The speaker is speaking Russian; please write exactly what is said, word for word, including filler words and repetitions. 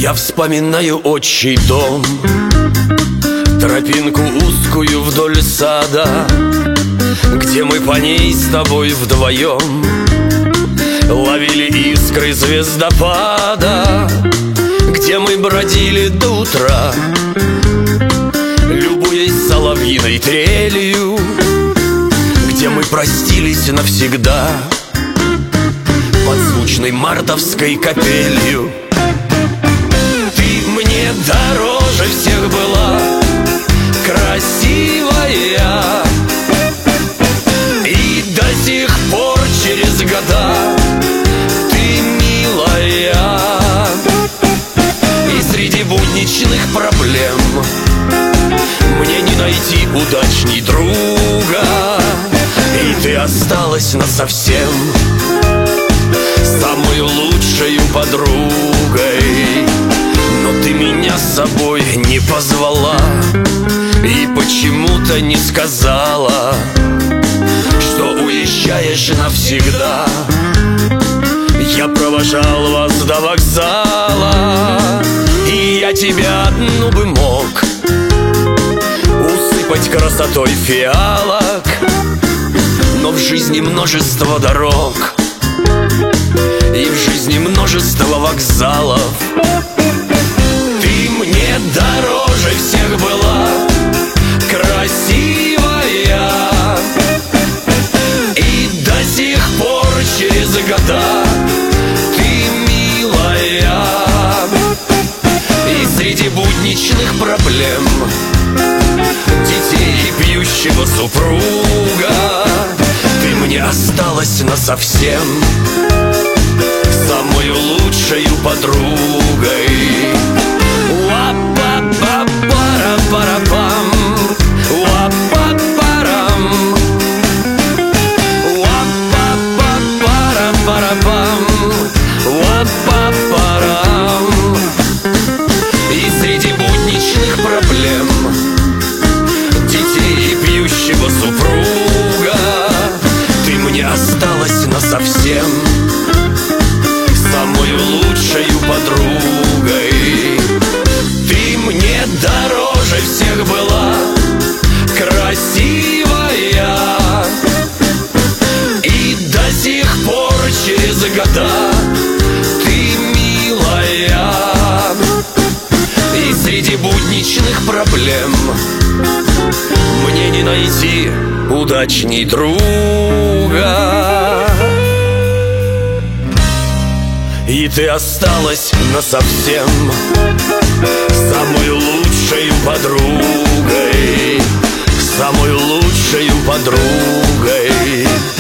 Я вспоминаю отчий дом, тропинку узкую вдоль сада, где мы по ней с тобой вдвоем ловили искры звездопада, где мы бродили до утра, любуясь соловьиной трелью, где мы простились навсегда под звучной мартовской капелью. Ты мне дороже всех была, красивая, и до сих пор через года ты милая. И среди будничных проблем мне не найти удачней друга, и ты осталась насовсем самой лучшей подругой. Но ты меня с собой не позвала и почему-то не сказала, что уезжаешь навсегда. Я провожал вас до вокзала, и я тебя одну бы мог усыпать красотой фиалок, но в жизни множество дорог, и в жизни множество вокзалов. Ты мне дороже всех была, красивая, и до сих пор через года ты милая. И среди будничных проблем, детей и пьющего супруга, ты мне осталась насовсем самой лучшей подругой. Уа-па-па-пара-пара-пам, уа-па-парам, уа-па-па-пара-пара-пам, уа-па-парам. И среди будничных проблем, детей и пьющего супруга, ты мне осталась насовсем самой лучшей подругой. Ты мне дороже всех была, красивая, и до сих пор через года ты милая. И среди будничных проблем мне не найти удачней друга, и ты осталась насовсем самой лучшей подругой, самой лучшей подругой.